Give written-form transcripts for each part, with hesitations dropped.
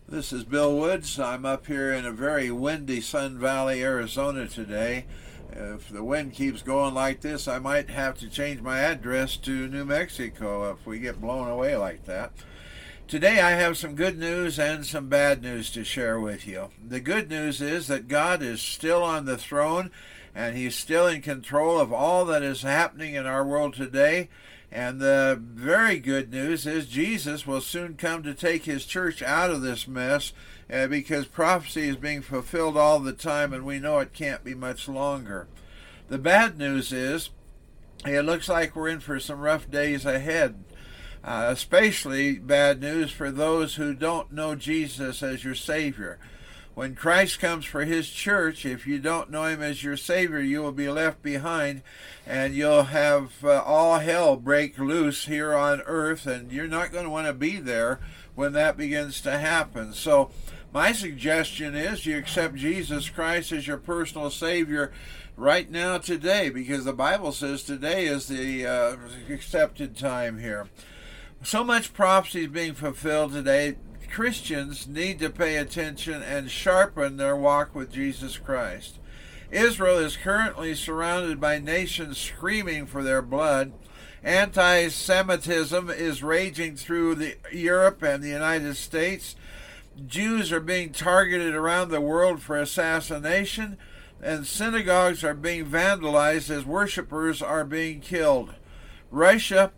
This is Bill Woods. I'm up here in a very windy Sun Valley, Arizona today. If the wind keeps going like this, I might have to change my address to New Mexico if we get blown away like that. Today I have some good news and some bad news to share with you. The good news is that God is still on the throne and He's still in control of all that is happening in our world today. And the very good news is Jesus will soon come to take His church out of this mess because prophecy is being fulfilled all the time and we know it can't be much longer. The bad news is it looks like we're in for some rough days ahead. Especially bad news for those who don't know Jesus as your Savior. When Christ comes for His church, if you don't know Him as your Savior, you will be left behind and you'll have all hell break loose here on earth, and you're not going to want to be there when that begins to happen. So my suggestion is you accept Jesus Christ as your personal Savior right now today, because the Bible says today is the accepted time here. So much prophecy is being fulfilled today. Christians need to pay attention and sharpen their walk with Jesus Christ. Israel is currently surrounded by nations screaming for their blood. Anti-Semitism is raging through Europe and the United States. Jews are being targeted around the world for assassination, and synagogues are being vandalized as worshipers are being killed. Russia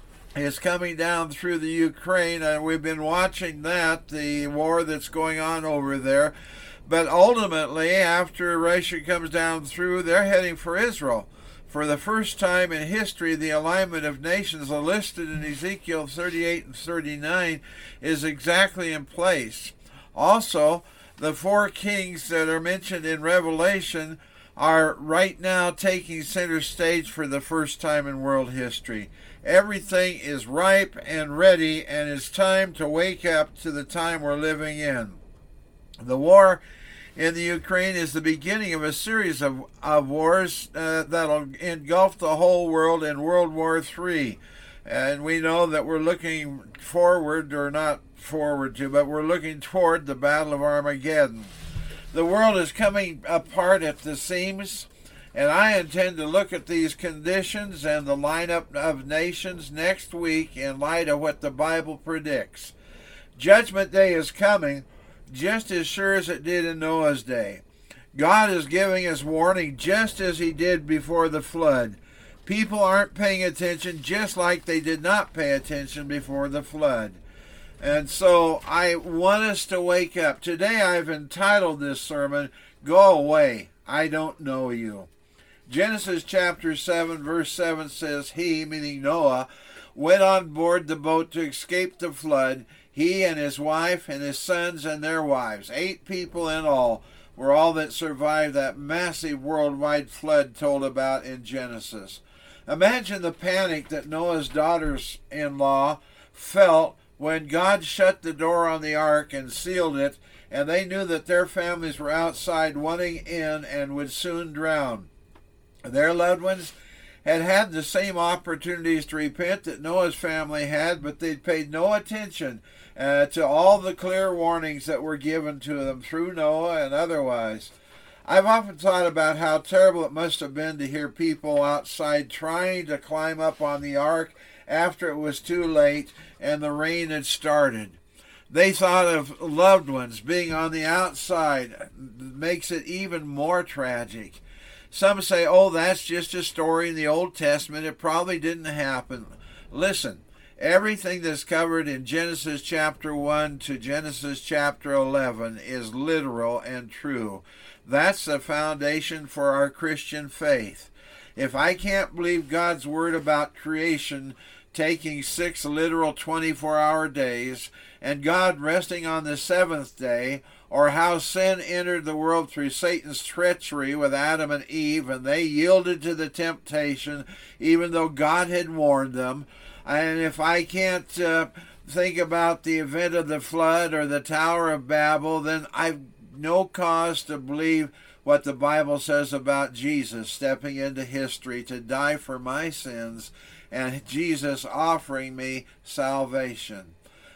is coming down through the Ukraine, and we've been watching the war that's going on over there. But ultimately, after Russia comes down through, they're heading for Israel. For the first time in history, the alignment of nations listed in Ezekiel 38 and 39 is exactly in place. Also, the four kings that are mentioned in Revelation are right now taking center stage for the first time in world history. Everything is ripe and ready, and it's time to wake up to the time we're living in. The war in the Ukraine is the beginning of a series of wars that'll engulf the whole world in World War III. And we know that we're looking forward, or not forward to, but we're looking toward the Battle of Armageddon. The world is coming apart at the seams, and I intend to look at these conditions and the lineup of nations next week in light of what the Bible predicts. Judgment Day is coming just as sure as it did in Noah's day. God is giving us warning just as He did before the flood. People aren't paying attention just like they did not pay attention before the flood. And so I want us to wake up. Today I've entitled this sermon, Go Away, I Don't Know You. Genesis chapter 7 verse 7 says, He, meaning Noah, went on board the boat to escape the flood. He and his wife and his sons and their wives, 8 people in all, were all that survived that massive worldwide flood told about in Genesis. Imagine the panic that Noah's daughters-in-law felt when God shut the door on the ark and sealed it, and they knew that their families were outside wanting in and would soon drown. Their loved ones had had the same opportunities to repent that Noah's family had, but they'd paid no attention to all the clear warnings that were given to them through Noah and otherwise. I've often thought about how terrible it must have been to hear people outside trying to climb up on the ark after it was too late and the rain had started. They thought of loved ones being on the outside. Makes it even more tragic. Some say, oh, that's just a story in the Old Testament. It probably didn't happen. Listen, everything that's covered in Genesis chapter 1 to Genesis chapter 11 is literal and true. That's the foundation for our Christian faith. If I can't believe God's word about creation taking 6 literal 24-hour days and God resting on the 7th day, or how sin entered the world through Satan's treachery with Adam and Eve, and they yielded to the temptation even though God had warned them. And if I can't think about the event of the flood or the Tower of Babel, then I've no cause to believe what the Bible says about Jesus stepping into history to die for my sins and Jesus offering me salvation.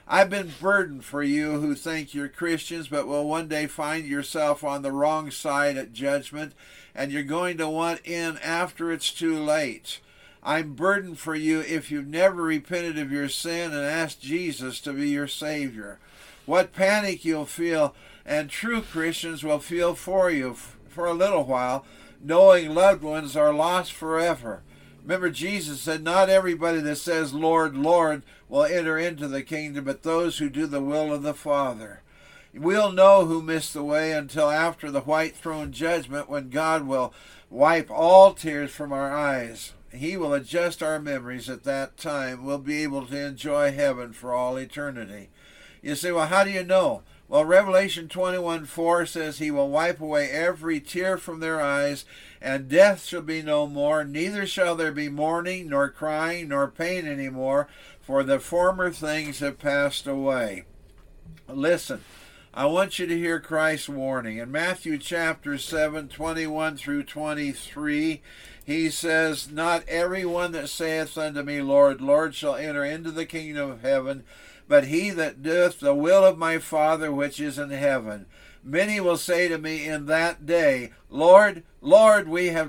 I've been burdened for you who think you're Christians but will one day find yourself on the wrong side at judgment, and you're going to want in after it's too late. I'm burdened for you if you've never repented of your sin and asked Jesus to be your Savior. What panic you'll feel, and true Christians will feel for you for a little while, knowing loved ones are lost forever. Remember, Jesus said, not everybody that says, Lord, Lord, will enter into the kingdom, but those who do the will of the Father. We'll know who missed the way until after the white throne judgment, when God will wipe all tears from our eyes. He will adjust our memories at that time. We'll be able to enjoy heaven for all eternity. You say, well, how do you know? Well, Revelation 21:4 says he will wipe away every tear from their eyes, and death shall be no more, neither shall there be mourning, nor crying, nor pain any more, for the former things have passed away. Listen, I want you to hear Christ's warning. In Matthew chapter 7, 21 through 23, he says, not every one that saith unto me, Lord, Lord, shall enter into the kingdom of heaven, but he that doeth the will of my Father which is in heaven. Many will say to me in that day, Lord, Lord,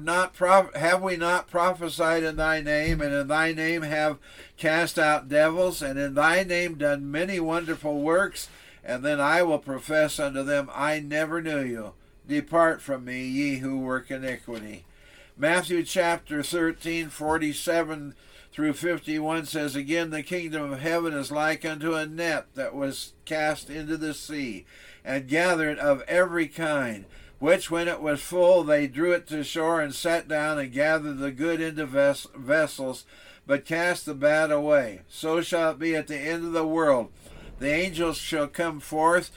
have we not prophesied in thy name, and in thy name have cast out devils, and in thy name done many wonderful works? And then I will profess unto them, I never knew you. Depart from me, ye who work iniquity. Matthew chapter 13, 47 through 51 says, again, the kingdom of heaven is like unto a net that was cast into the sea, and gathered of every kind, which when it was full, they drew it to shore, and sat down, and gathered the good into vessels, but cast the bad away. So shall it be at the end of the world. The angels shall come forth,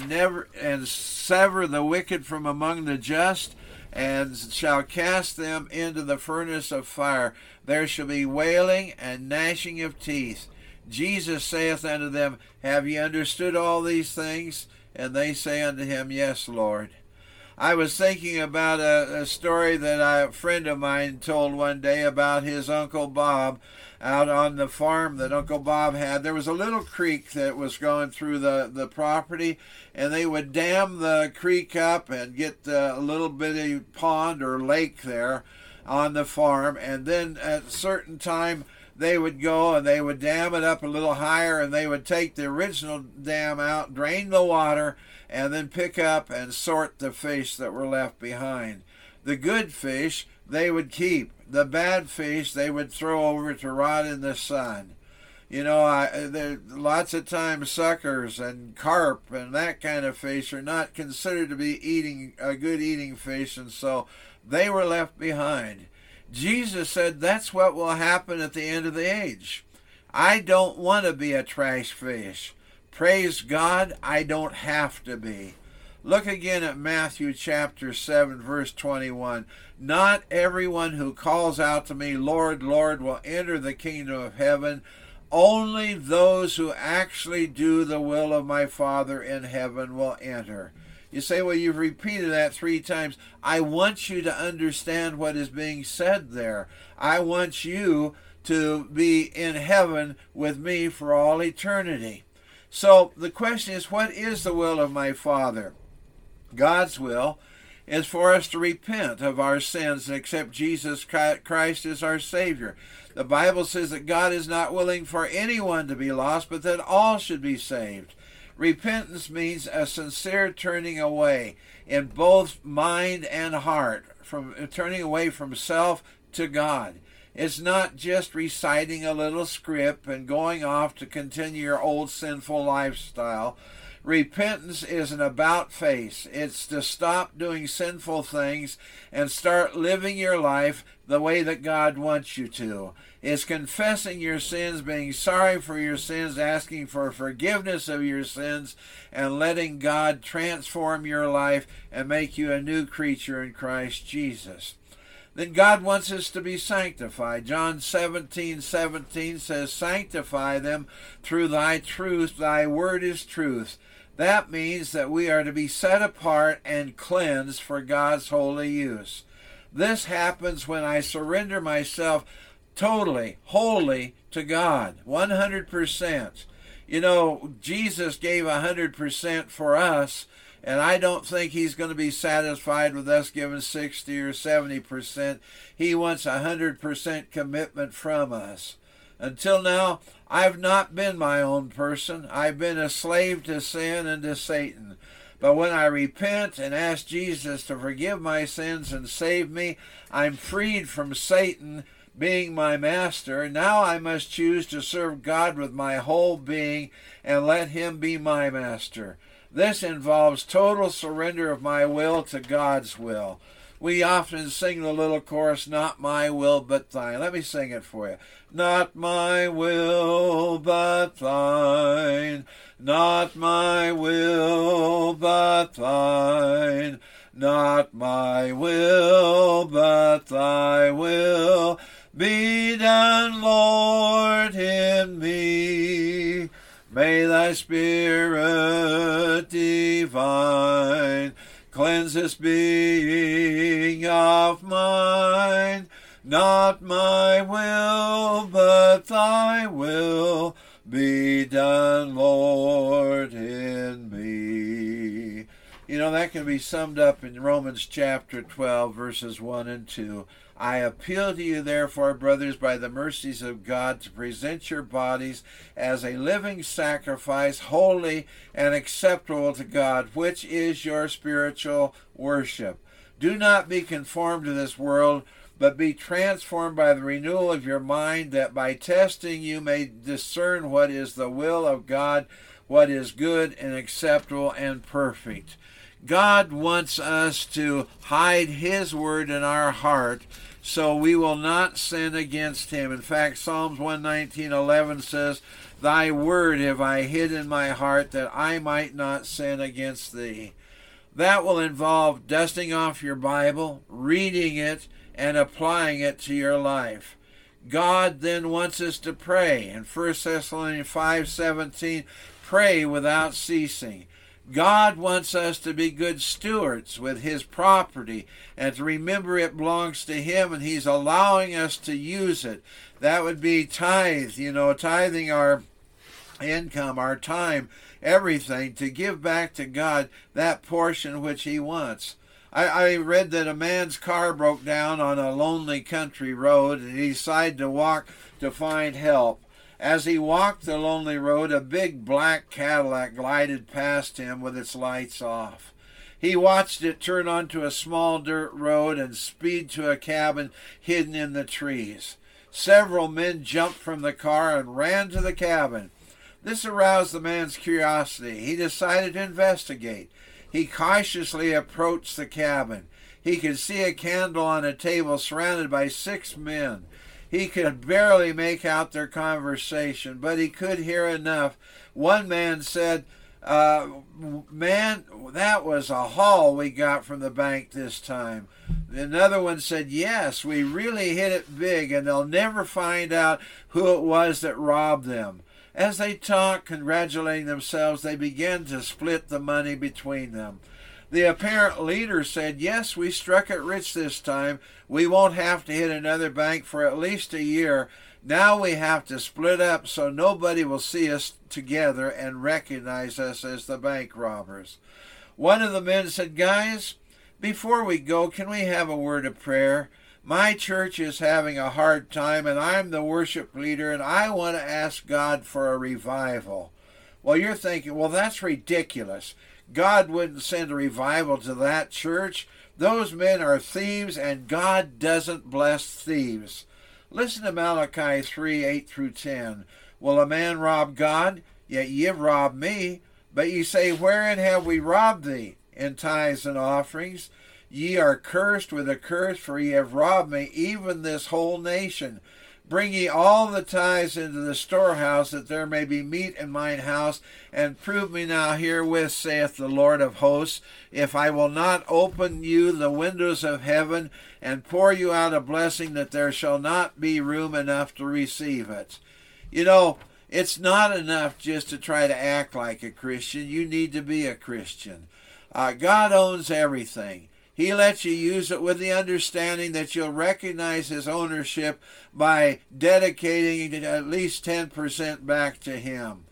and sever the wicked from among the just, and shall cast them into the furnace of fire. There shall be wailing and gnashing of teeth. Jesus saith unto them, have ye understood all these things? And they say unto him, yes, Lord. I was thinking about a story that a friend of mine told one day about his Uncle Bob out on the farm that Uncle Bob had. There was a little creek that was going through the property, and they would dam the creek up and get a little bitty pond or lake there on the farm, and then at a certain time they would go and they would dam it up a little higher, and they would take the original dam out, drain the water, and then pick up and sort the fish that were left behind. The good fish they would keep. The bad fish they would throw over to rot in the sun. You know, lots of times suckers and carp and that kind of fish are not considered to be a good eating fish, and so they were left behind. Jesus said that's what will happen at the end of the age. I don't want to be a trash fish. Praise God, I don't have to be. Look again at Matthew chapter 7, verse 21. Not everyone who calls out to me, Lord, Lord, will enter the kingdom of heaven. Only those who actually do the will of my Father in heaven will enter. You say, well, you've repeated that 3 times. I want you to understand what is being said there. I want you to be in heaven with me for all eternity. So the question is, what is the will of my Father? God's will is for us to repent of our sins and accept Jesus Christ as our Savior. The Bible says that God is not willing for anyone to be lost, but that all should be saved. Repentance means a sincere turning away in both mind and heart, from turning away from self to God. It's not just reciting a little script and going off to continue your old sinful lifestyle. Repentance is an about face. It's to stop doing sinful things and start living your life the way that God wants you to. It's confessing your sins, being sorry for your sins, asking for forgiveness of your sins, and letting God transform your life and make you a new creature in Christ Jesus. Then God wants us to be sanctified. John 17:17 says, sanctify them through thy truth. Thy word is truth. That means that we are to be set apart and cleansed for God's holy use. This happens when I surrender myself totally, wholly to God, 100%. You know, Jesus gave 100% for us, and I don't think he's going to be satisfied with us giving 60 or 70%. He wants 100% commitment from us. Until now, I've not been my own person. I've been a slave to sin and to Satan. But when I repent and ask Jesus to forgive my sins and save me, I'm freed from Satan being my master. Now I must choose to serve God with my whole being and let him be my master. This involves total surrender of my will to God's will. We often sing the little chorus, not my will but thine. Let me sing it for you. Not my will but thine. Not my will but thine. Not my will but thy will be done, Lord, in me. May thy Spirit divine cleanse this being of mine. Not my will, but thy will be done, Lord, in me. You know, that can be summed up in Romans chapter 12, verses 1 and 2. I appeal to you, therefore, brothers, by the mercies of God, to present your bodies as a living sacrifice, holy and acceptable to God, which is your spiritual worship. Do not be conformed to this world, but be transformed by the renewal of your mind, that by testing you may discern what is the will of God, what is good and acceptable and perfect. God wants us to hide his word in our heart so we will not sin against him. In fact, Psalms 119:11 says, Thy word have I hid in my heart that I might not sin against thee. That will involve dusting off your Bible, reading it, and applying it to your life. God then wants us to pray. In 1 Thessalonians 5:17, pray without ceasing. God wants us to be good stewards with his property and to remember it belongs to him, and he's allowing us to use it. That would be tithe, tithing our income, our time, everything, to give back to God that portion which he wants. I read that a man's car broke down on a lonely country road, and he decided to walk to find help. As he walked the lonely road, a big black Cadillac glided past him with its lights off. He watched it turn onto a small dirt road and speed to a cabin hidden in the trees. Several men jumped from the car and ran to the cabin. This aroused the man's curiosity. He decided to investigate. He cautiously approached the cabin. He could see a candle on a table surrounded by 6 men. He could barely make out their conversation, but he could hear enough. One man said, man, that was a haul we got from the bank this time. Another one said, yes, we really hit it big, and they'll never find out who it was that robbed them. As they talked, congratulating themselves, they began to split the money between them. The apparent leader said, yes, we struck it rich this time. We won't have to hit another bank for at least a year. Now we have to split up so nobody will see us together and recognize us as the bank robbers. One of the men said, guys, before we go, can we have a word of prayer? My church is having a hard time, and I'm the worship leader, and I want to ask God for a revival. Well, you're thinking, well, that's ridiculous. God wouldn't send a revival to that church. Those men are thieves, and God doesn't bless thieves. Listen to Malachi 3:8-10. Will a man rob God? Yet ye have robbed me. But ye say, wherein have we robbed thee? In tithes and offerings. Ye are cursed with a curse, for ye have robbed me, even this whole nation. Bring ye all the tithes into the storehouse, that there may be meat in mine house, and prove me now herewith, saith the Lord of hosts, if I will not open you the windows of heaven, and pour you out a blessing, that there shall not be room enough to receive it. It's not enough just to try to act like a Christian. You need to be a Christian. God owns everything. He lets you use it with the understanding that you'll recognize his ownership by dedicating at least 10% back to him.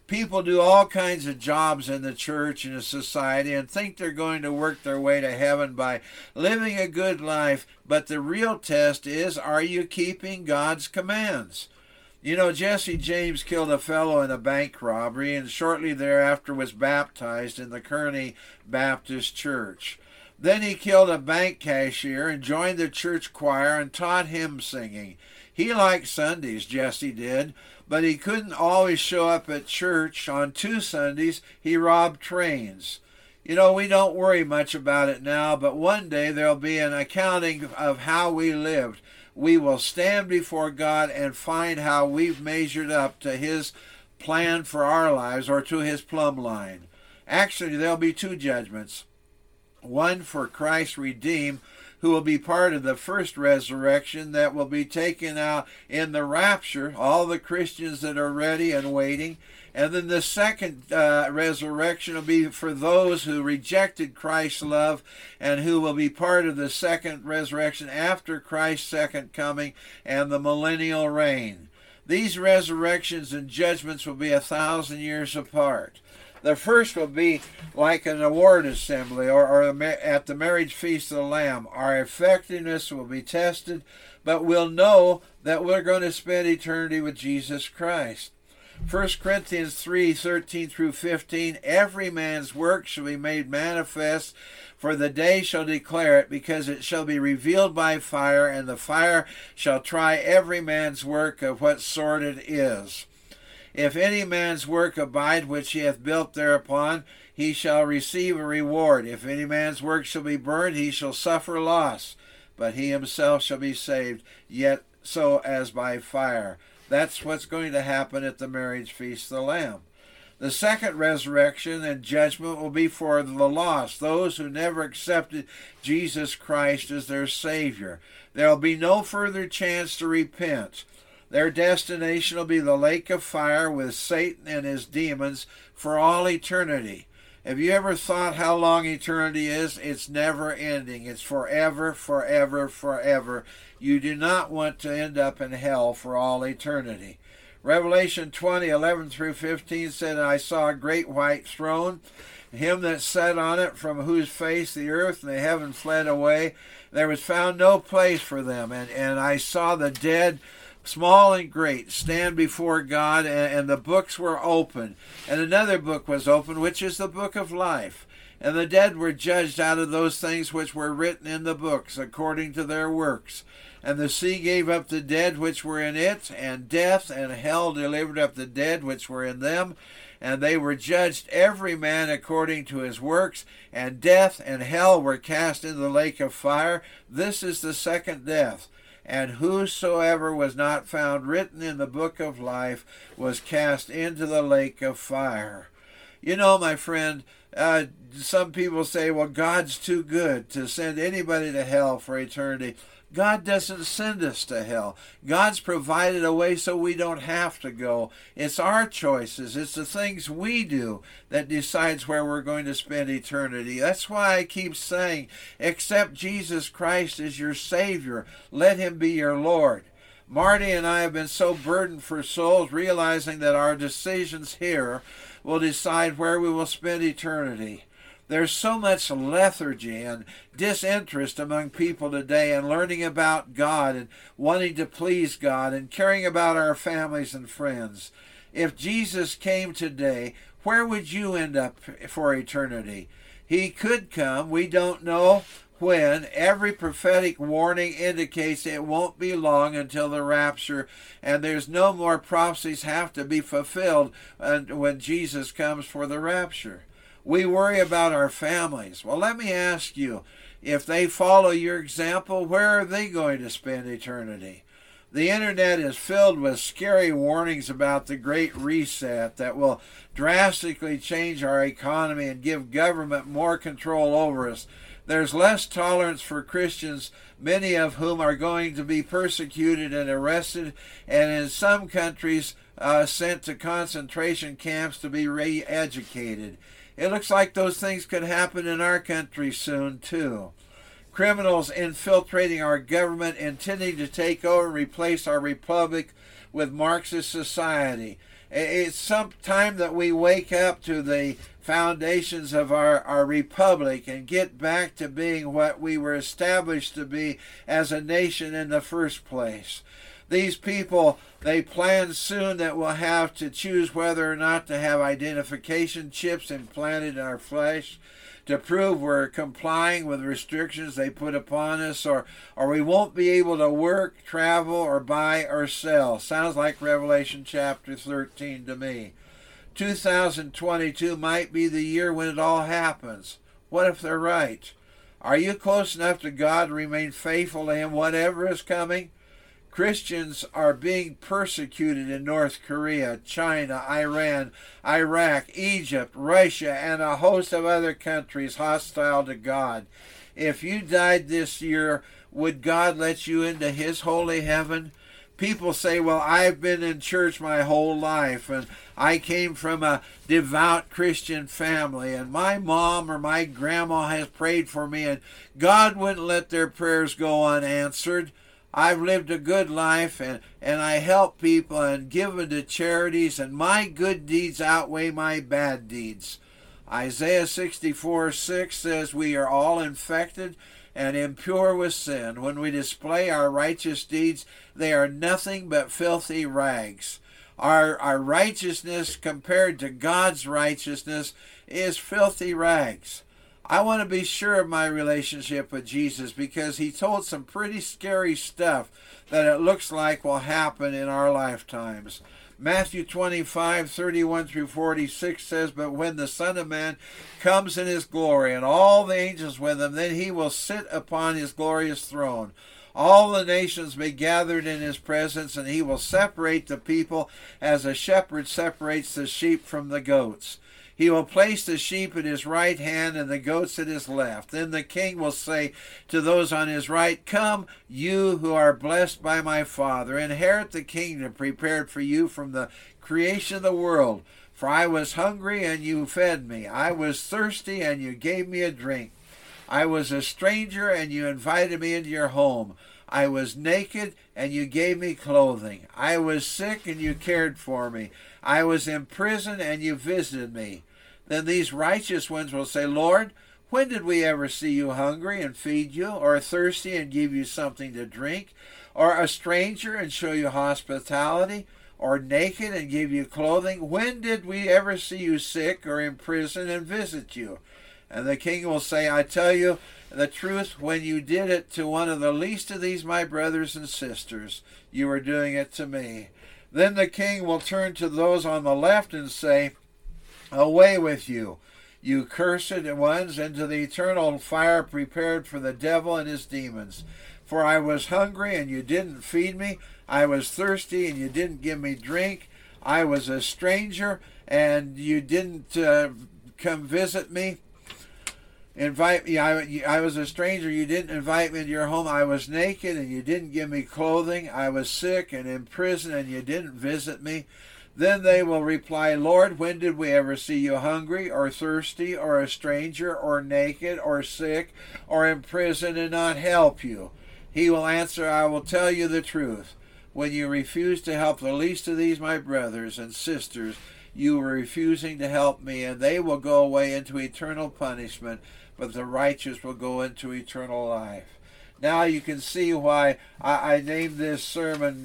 People do all kinds of jobs in the church and in society and think they're going to work their way to heaven by living a good life, but the real test is, are you keeping God's commands? You know, Jesse James killed a fellow in a bank robbery and shortly thereafter was baptized in the Kearney Baptist Church. Then he killed a bank cashier and joined the church choir and taught hymn singing. He liked Sundays, Jesse did, but he couldn't always show up at church. On 2 Sundays, he robbed trains. You know, we don't worry much about it now, but one day there'll be an accounting of how we lived. We will stand before God and find how we've measured up to His plan for our lives or to His plumb line. Actually, there'll be 2 judgments. One for Christ's redeemed, who will be part of the first resurrection that will be taken out in the rapture, all the Christians that are ready and waiting. And then the second resurrection will be for those who rejected Christ's love and who will be part of the second resurrection after Christ's second coming and the millennial reign. These resurrections and judgments will be 1,000 years apart. The first will be like an award assembly or at the marriage feast of the Lamb. Our effectiveness will be tested, but we'll know that we're going to spend eternity with Jesus Christ. 1 Corinthians 3:13 through 15, every man's work shall be made manifest, for the day shall declare it, because it shall be revealed by fire, and the fire shall try every man's work of what sort it is. If any man's work abide which he hath built thereupon, he shall receive a reward. If any man's work shall be burned, he shall suffer loss, but he himself shall be saved, yet so as by fire. That's what's going to happen at the marriage feast of the Lamb. The second resurrection and judgment will be for the lost, those who never accepted Jesus Christ as their Savior. There will be no further chance to repent. Their destination will be the lake of fire with Satan and his demons for all eternity. Have you ever thought how long eternity is? It's never ending. It's forever, forever, forever. You do not want to end up in hell for all eternity. Revelation 20:11 through 15 said, "And I saw a great white throne, him that sat on it, from whose face the earth and the heaven fled away. There was found no place for them. And I saw the dead, small and great, stand before God, and the books were open. And another book was opened, which is the book of life. And the dead were judged out of those things which were written in the books, according to their works. And the sea gave up the dead which were in it, and death and hell delivered up the dead which were in them. And they were judged every man according to his works, and death and hell were cast into the lake of fire. This is the second death. And whosoever was not found written in the book of life was cast into the lake of fire." You know, my friend, some people say, well, God's too good to send anybody to hell for eternity. God doesn't send us to hell. God's provided a way so we don't have to go. It's our choices. It's the things we do that decides where we're going to spend eternity. That's why I keep saying, accept Jesus Christ as your Savior. Let Him be your Lord. Marty and I have been so burdened for souls, realizing that our decisions here will decide where we will spend eternity. There's so much lethargy and disinterest among people today in learning about God and wanting to please God and caring about our families and friends. If Jesus came today, where would you end up for eternity? He could come. We don't know when. Every prophetic warning indicates it won't be long until the rapture, and there's no more prophecies have to be fulfilled when Jesus comes for the rapture. We worry about our families. Well, let me ask you, if they follow your example, where are they going to spend eternity? The internet is filled with scary warnings about the Great Reset that will drastically change our economy and give government more control over us. There's less tolerance for Christians, many of whom are going to be persecuted and arrested, and in some countries sent to concentration camps to be re-educated. It looks like those things could happen in our country soon, too. Criminals infiltrating our government, intending to take over and replace our republic with Marxist society. It's some time that we wake up to the foundations of our republic and get back to being what we were established to be as a nation in the first place. These people, they plan soon that we'll have to choose whether or not to have identification chips implanted in our flesh to prove we're complying with restrictions they put upon us, or we won't be able to work, travel, or buy or sell. Sounds like Revelation chapter 13 to me. 2022 might be the year when it all happens. What if they're right? Are you close enough to God to remain faithful to Him whatever is coming? Christians are being persecuted in North Korea, China, Iran, Iraq, Egypt, Russia, and a host of other countries hostile to God. If you died this year, would God let you into His holy heaven? People say, well, I've been in church my whole life, and I came from a devout Christian family, and my mom or my grandma has prayed for me, and God wouldn't let their prayers go unanswered. I've lived a good life, and I help people and given to charities, and my good deeds outweigh my bad deeds. Isaiah 64:6 says we are all infected and impure with sin. When we display our righteous deeds, they are nothing but filthy rags. Our righteousness compared to God's righteousness is filthy rags. I want to be sure of my relationship with Jesus because He told some pretty scary stuff that it looks like will happen in our lifetimes. Matthew 25:31-46 says, but when the Son of Man comes in His glory and all the angels with Him, then He will sit upon His glorious throne. All the nations be gathered in His presence, and He will separate the people as a shepherd separates the sheep from the goats. He will place the sheep at His right hand and the goats at His left. Then the King will say to those on His right, come, you who are blessed by my Father, inherit the kingdom prepared for you from the creation of the world. For I was hungry, and you fed me. I was thirsty, and you gave me a drink. I was a stranger, and you invited me into your home. I was naked, and you gave me clothing. I was sick, and you cared for me. I was in prison, and you visited me. Then these righteous ones will say, Lord, when did we ever see you hungry and feed you, or thirsty and give you something to drink, or a stranger and show you hospitality, or naked and give you clothing? When did we ever see you sick or in prison and visit you? And the King will say, I tell you the truth, when you did it to one of the least of these my brothers and sisters, you were doing it to me. Then the King will turn to those on the left and say, away with you, you cursed ones, into the eternal fire prepared for the devil and his demons. For I was hungry, and you didn't feed me. I was thirsty, and you didn't give me drink. I was a stranger, and you didn't come visit me. Invite me. I was a stranger, you didn't invite me into your home. I was naked, and you didn't give me clothing. I was sick and in prison, and you didn't visit me. Then they will reply, Lord, when did we ever see you hungry, or thirsty, or a stranger, or naked, or sick, or in prison, and not help you? He will answer, I will tell you the truth. When you refuse to help the least of these my brothers and sisters, you were refusing to help me, and they will go away into eternal punishment, but the righteous will go into eternal life. Now you can see why I named this sermon,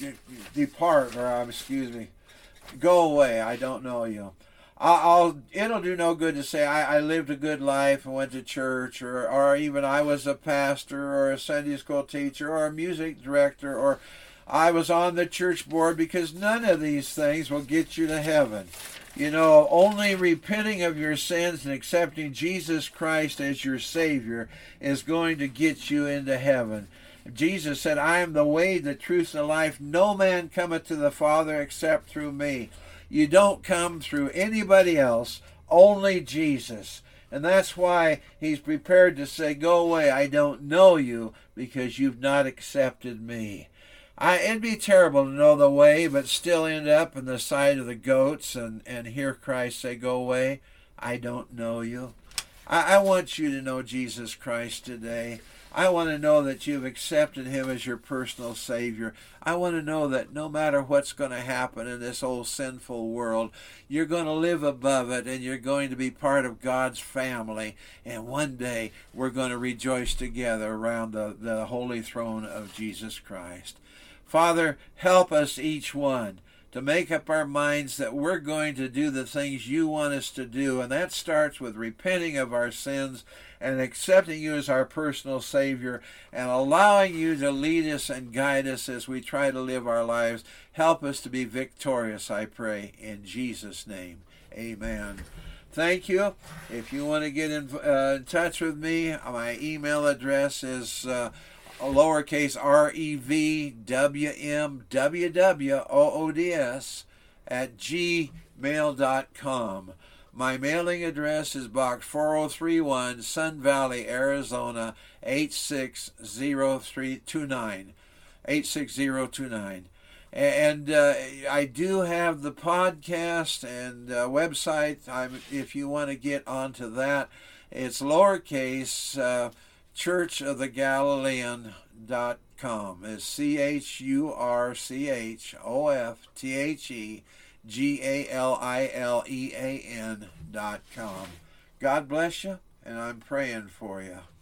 Go away, I don't know you. It'll do no good to say I lived a good life and went to church, or even I was a pastor or a Sunday school teacher or a music director, or I was on the church board, because none of these things will get you to heaven. You know, only repenting of your sins and accepting Jesus Christ as your Savior is going to get you into heaven. Jesus said, I am the way, the truth, and the life. No man cometh to the Father except through me. You don't come through anybody else, only Jesus. And that's why He's prepared to say, go away, I don't know you, because you've not accepted me. It'd be terrible to know the way, but still end up in the side of the goats and hear Christ say, go away, I don't know you. I want you to know Jesus Christ today. I want to know that you've accepted him as your personal Savior. I want to know that no matter what's going to happen in this old sinful world, you're going to live above it and you're going to be part of God's family. And one day we're going to rejoice together around the holy throne of Jesus Christ. Father, help us each one to make up our minds that we're going to do the things you want us to do. And that starts with repenting of our sins and accepting you as our personal Savior and allowing you to lead us and guide us as we try to live our lives. Help us to be victorious, I pray, in Jesus' name. Amen. Thank you. If you want to get in touch with me, my email address is lowercase revwmwwoods @gmail.com. My mailing address is Box 4031, Sun Valley, Arizona 86029. 86029. And I do have the podcast and website. If you want to get onto that, it's lowercase churchofthegalilean.com. It's churchofthegalilean.com. God bless you, and I'm praying for you.